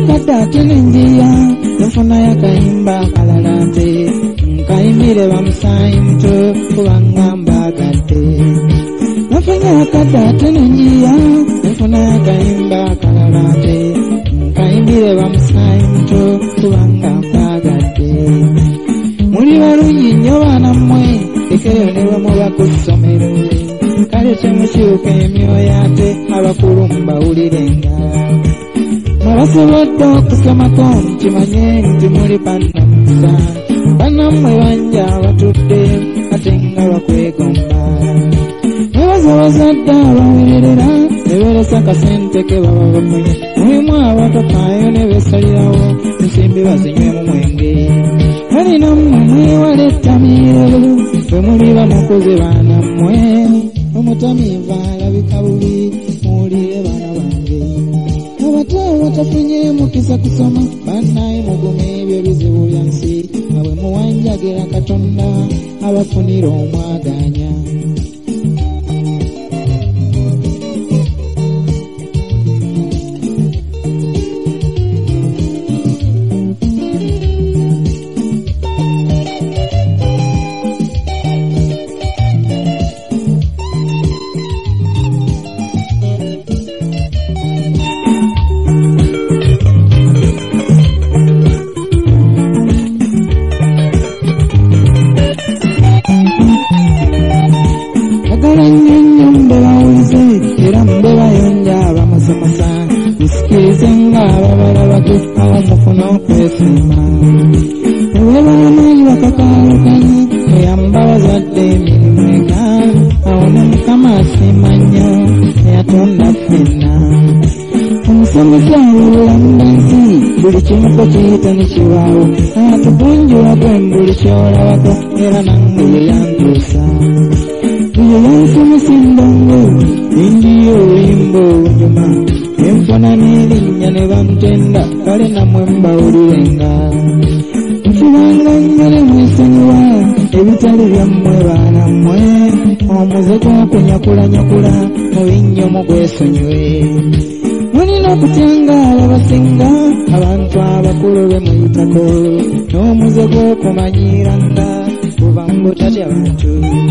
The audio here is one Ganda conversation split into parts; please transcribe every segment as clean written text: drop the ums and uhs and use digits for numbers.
akadda ate nenjiya nfunayo akayimba akalala nte nkayimbire bamusaayi muto kubanga mbagadde. Nafunye akadda ate nenjiya nfunayo akayimba akalala nte nkayimbire bamusaayi muto kubanga mbagadde. Muli balungi nnyo baana mmwe ekeyo ne bwe muba ku ssomero kale temukyuka emyoyo ate abakulu mbawulirenga. Mwabasobodde okusomako nkimanye nti muli bannamukisa bannammwe bangi abatudde ate nga bakwegomba. Mwebaza bazadde abawererera ne beeresa kasente ke baba bafunye. Mulimu abatafaayo ne beesalirawo ensimbi bazinywemu mwenge. Balina mmwe mwewale ettamiiro bwe muliba mukuze baana mmwe omutamiiva alabika bubi muwulire baana bange. Abato batafunye mukisa kusoma bannaye mugume ebyo bizibu bya nsi nga bwe muwanjagira Katonda abafunira omwaganya. Buli kimu kiyita nekiwaawo atugunjula gwembuli kyolabako era nange yeyantuusa. Eyo yansomesa endongo indiyo oluyimba olunyuma enfuna n'erinnya ne bantenda kale namwe mbawulirenga. Nkibanga nnyo ne mwesonyiwa ebitali byammwe baana mmwe omuze gw'okunyakula mu binnyo mugwesonyiwe. Mulina okutangaala basinga abantu abakulu be muyitako n'omuze gw'okumanyiranga kuba mbu tatya bantu.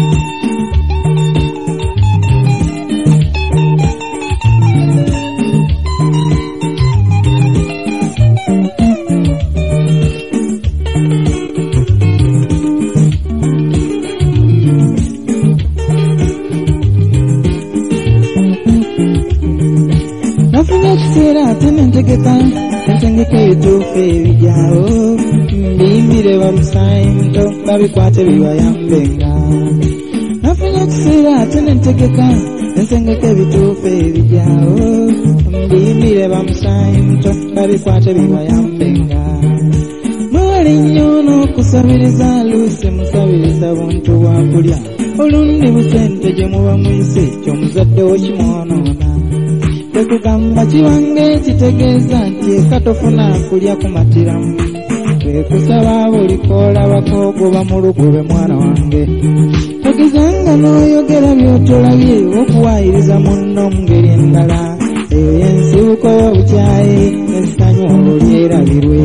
Ate nentegeka ebituufu ebijyawo mbiyimbire bamusaayi muto babikwate bibayambenga. Nafunye ekiseera ate nentegeka ensengeka ebituufu ebijyawo mbiyimbire bamusaayi muto babikwate bibayambenga. Mwewale nnyo n'okusabiriza luusi musabiriza buntu bwa kulya olundi busente gye muba muyise ky'omuzadde wo kimwonoona. Tekugamba kiwange kitegeeza nti eka tofuna kulya kumatiramu. Twekusaba buli koolabako goba mu lugube mwana wange. Togezanga n'oyogera by'otolabye okuwaayiriza munno mu ngeri endala. Eyo y'ensibuko y'obukyayi n'essanyu olyeerabirwe.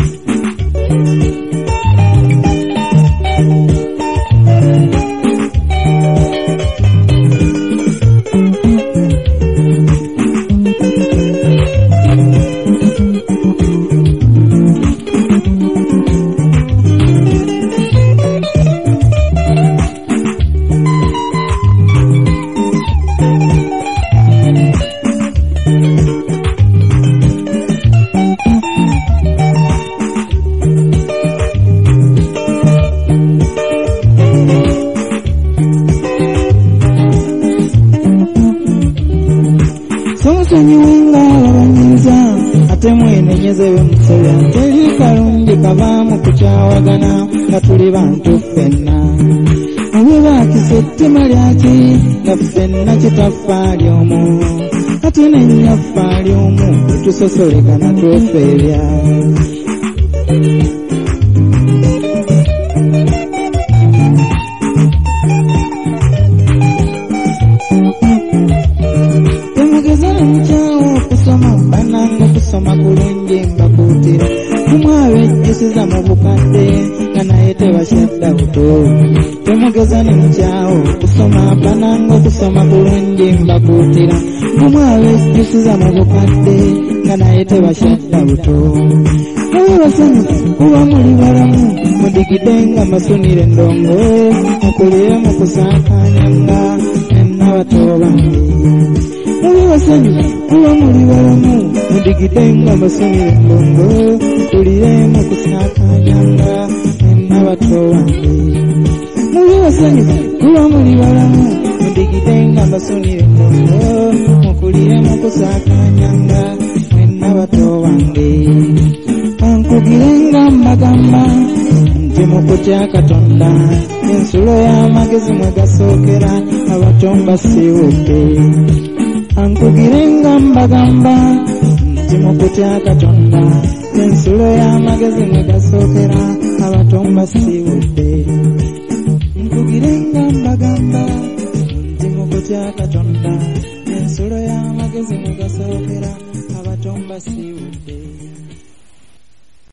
Somusonyiwenga ababanyiza ate mwenenyeze bemusebya teri kalungi kavaamu kukyawagana nga tuli bantu ffenna. Mube baakisa ettima lyaki nga ffenna kitaffaali omu ate nennyaffaali omu tetusosolekana twofeebya. Temugeza nkyawo okusoma banange okusoma kulungi bulungi mbakuutira mumwabe ejjusiza mu bukadde nga naye tebakyadda buto temugeza ne mukyawo kusoma bananga okusoma bulungi mbakuutira mumwabe ejjusiza mu bukadde nga naye tebakyadda buto naye basanyufu kuba muli balamu mudigide nga mbasunire endongo mukulire mu kusaakanyanga nenna bato bange naye basanyufu kuba muli balamu mudigide nga mbasunire endongo mukulire mu kusaakanyanga nenna bato bange naye basanyufu kuba muli balamu mudigide nga mbasunire endongo mukulire mu kusaakanyanga nenna bato bange Ankugirenga mbagamba nti mu kutya Katonda ensulo y'amagezi mwe gasookera abato mbasiibudde Ankugirenga mbagamba nti mu kutya Katonda ensulo y'amagezi mwe gasookera abato mbasiibudde Ankugirenga mbagamba nti mu kutya Katonda ensulo y'amagezi mwe gasookera abato mbasiibudde